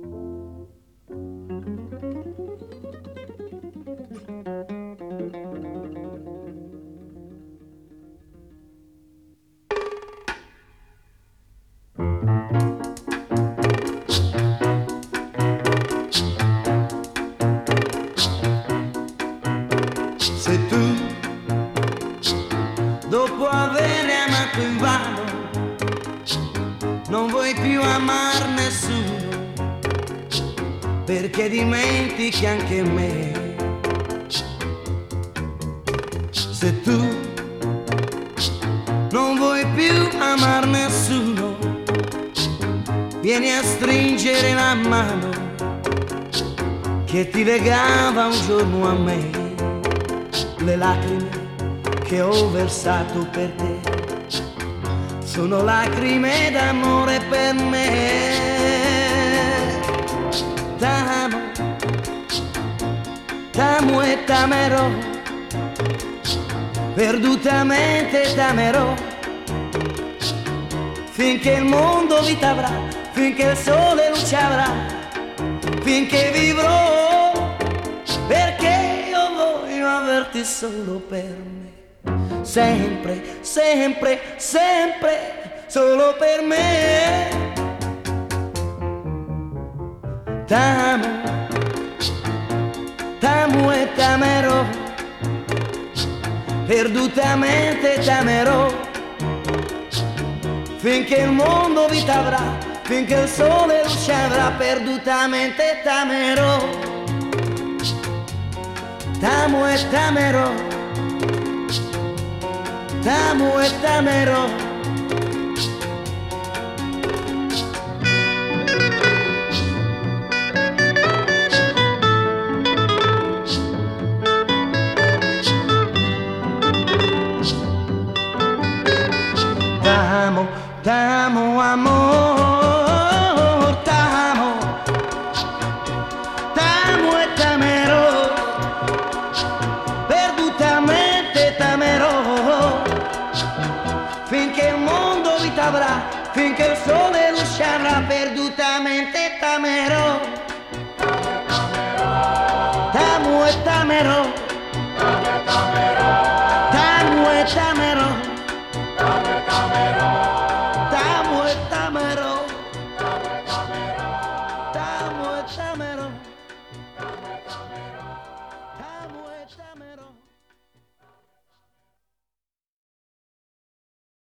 Se tu, dopo aver amato invano, non vuoi più amar nessuno, perché dimentichi anche me. Se tu non vuoi più amar nessuno, vieni a stringere la mano che ti legava un giorno a me. Le lacrime che ho versato per te sono lacrime d'amore per me. T'amo, t'amo e t'amerò, perdutamente t'amerò, finché il mondo vita avrà, finché il sole luce avrà, finché vivrò, perché io voglio averti solo per me. Sempre, sempre, sempre, solo per me. T'amo, t'amo e t'amerò, perdutamente t'amerò, finché il mondo vita avrà, finché il sole luce avrà, perdutamente t'amerò. T'amo e t'amerò, t'amo e t'amerò. T'amo, t'amo amor, t'amo, t'amo e t'amerò, perdutamente t'amerò, finché il mondo vita avrà, finché il sole luce avrà, perdutamente t'amerò. T'amo e t'amerò, t'amo e t'amerò, t'amo e t'amerò, t'amo e t'amerò.